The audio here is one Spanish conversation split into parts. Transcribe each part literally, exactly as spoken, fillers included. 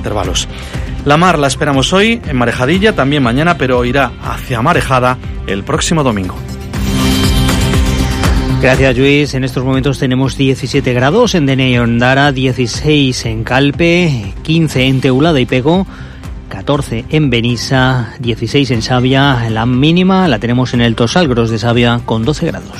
intervalos. La mar la esperamos hoy en marejadilla, también mañana, pero irá hacia marejada el próximo domingo. Gracias, Luis. En estos momentos tenemos diecisiete grados en Denia y Ondara, dieciséis en Calpe, quince en Teulada y Pego, catorce en Benissa, dieciséis en Savia. La mínima la tenemos en el Tosal Gros de Savia con doce grados.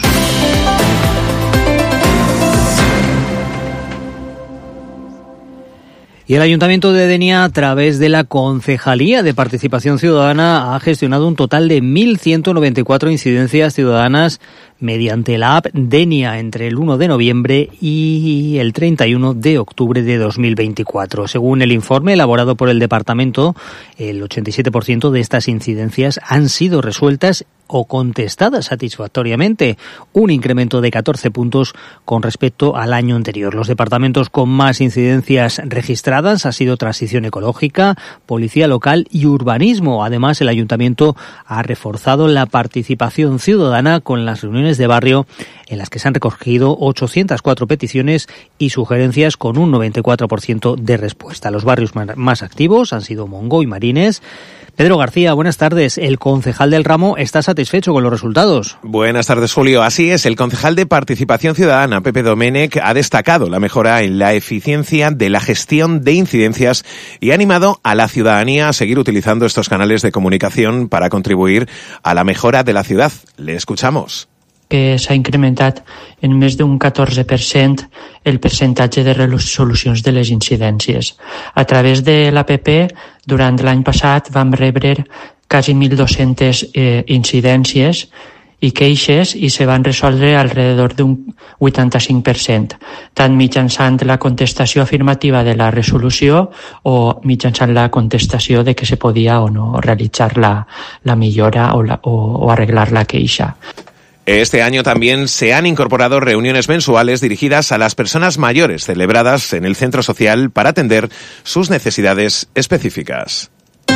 Y el Ayuntamiento de Denia, a través de la Concejalía de Participación Ciudadana, ha gestionado un total de mil ciento noventa y cuatro incidencias ciudadanas mediante la app Denia entre el uno de noviembre y el treinta y uno de octubre de dos mil veinticuatro. Según el informe elaborado por el departamento, el ochenta y siete por ciento de estas incidencias han sido resueltas o contestadas satisfactoriamente, un incremento de catorce puntos con respecto al año anterior. Los departamentos con más incidencias registradas ha sido Transición Ecológica, Policía Local y Urbanismo. Además, el Ayuntamiento ha reforzado la participación ciudadana con las reuniones de barrio en las que se han recogido ochocientas cuatro peticiones y sugerencias con un noventa y cuatro por ciento de respuesta. Los barrios más activos han sido Mongo y Marines. Pedro García, buenas tardes. El concejal del ramo está satisfecho con los resultados. Buenas tardes, Julio. Así es, el concejal de Participación Ciudadana, Pepe Domènech, ha destacado la mejora en la eficiencia de la gestión de incidencias y ha animado a la ciudadanía a seguir utilizando estos canales de comunicación para contribuir a la mejora de la ciudad. Le escuchamos. Que s'ha incrementat en més d'un catorze per cent el percentatge de resolucions de les incidències. A través de l'A P P, durant l'any passat vam rebre quasi mil dos-centes eh, incidències i queixes i se van resoldre alrededor d'un vuitanta-cinc per cent, tant mitjançant la contestació afirmativa de la resolució o mitjançant la contestació de que se podia o no realitzar la, la millora o, la, o, o arreglar la queixa. Este año también se han incorporado reuniones mensuales dirigidas a las personas mayores celebradas en el centro social para atender sus necesidades específicas.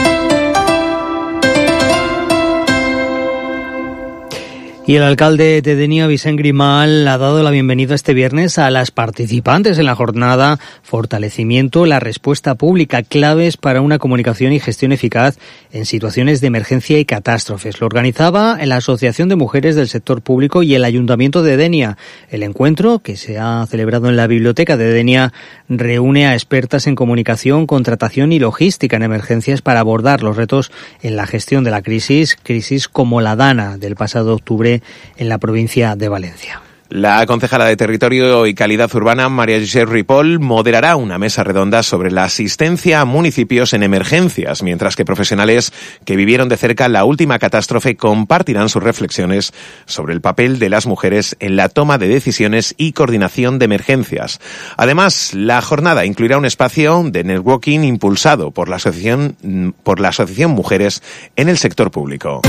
Y el alcalde de Denia, Vicent Grimal, ha dado la bienvenida este viernes a las participantes en la jornada Fortalecimiento, la respuesta pública, claves para una comunicación y gestión eficaz en situaciones de emergencia y catástrofes. Lo organizaba la Asociación de Mujeres del Sector Público y el Ayuntamiento de Denia. El encuentro, que se ha celebrado en la Biblioteca de Denia, reúne a expertas en comunicación, contratación y logística en emergencias para abordar los retos en la gestión de la crisis, crisis como la Dana del pasado octubre en la provincia de Valencia. La concejala de Territorio y Calidad Urbana, María Josep Ripoll, moderará una mesa redonda sobre la asistencia a municipios en emergencias, mientras que profesionales que vivieron de cerca la última catástrofe compartirán sus reflexiones sobre el papel de las mujeres en la toma de decisiones y coordinación de emergencias. Además, la jornada incluirá un espacio de networking impulsado por la asociación, por la Asociación Mujeres en el Sector Público.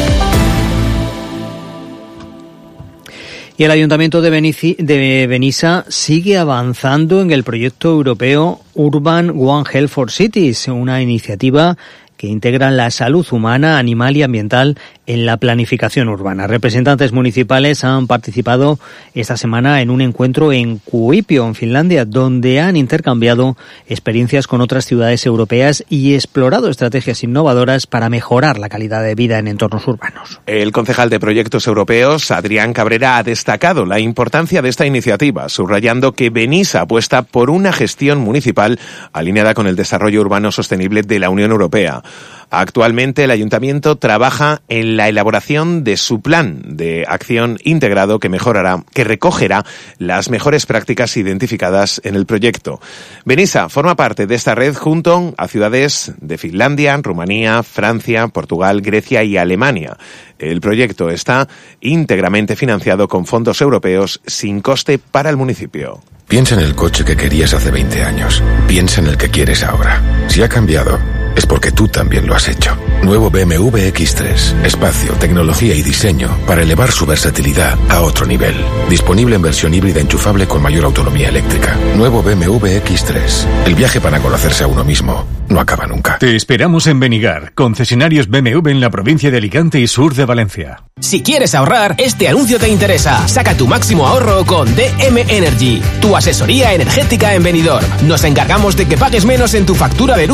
Y el Ayuntamiento de, Benici, de Benissa sigue avanzando en el proyecto europeo Urban One Health for Cities, una iniciativa que integra la salud humana, animal y ambiental en la planificación urbana. Representantes municipales han participado esta semana en un encuentro en Kuopio, en Finlandia, donde han intercambiado experiencias con otras ciudades europeas y explorado estrategias innovadoras para mejorar la calidad de vida en entornos urbanos. El concejal de Proyectos Europeos, Adrián Cabrera, ha destacado la importancia de esta iniciativa, subrayando que Benissa apuesta por una gestión municipal alineada con el desarrollo urbano sostenible de la Unión Europea. Actualmente el Ayuntamiento trabaja en la elaboración de su plan de acción integrado que mejorará, que recogerá las mejores prácticas identificadas en el proyecto. Benissa forma parte de esta red junto a ciudades de Finlandia, Rumanía, Francia, Portugal, Grecia y Alemania. El proyecto está íntegramente financiado con fondos europeos sin coste para el municipio. Piensa en el coche que querías hace veinte años. Piensa en el que quieres ahora. Si ha cambiado, es porque tú también lo has hecho. Nuevo B M W X tres. Espacio, tecnología y diseño para elevar su versatilidad a otro nivel. Disponible en versión híbrida enchufable con mayor autonomía eléctrica. Nuevo B M W X tres. El viaje para conocerse a uno mismo no acaba nunca. Te esperamos en Benigar, concesionarios B M W en la provincia de Alicante y sur de Valencia. Si quieres ahorrar, este anuncio te interesa. Saca tu máximo ahorro con D M Energy, tu asesoría energética en Benidorm. Nos encargamos de que pagues menos en tu factura de luz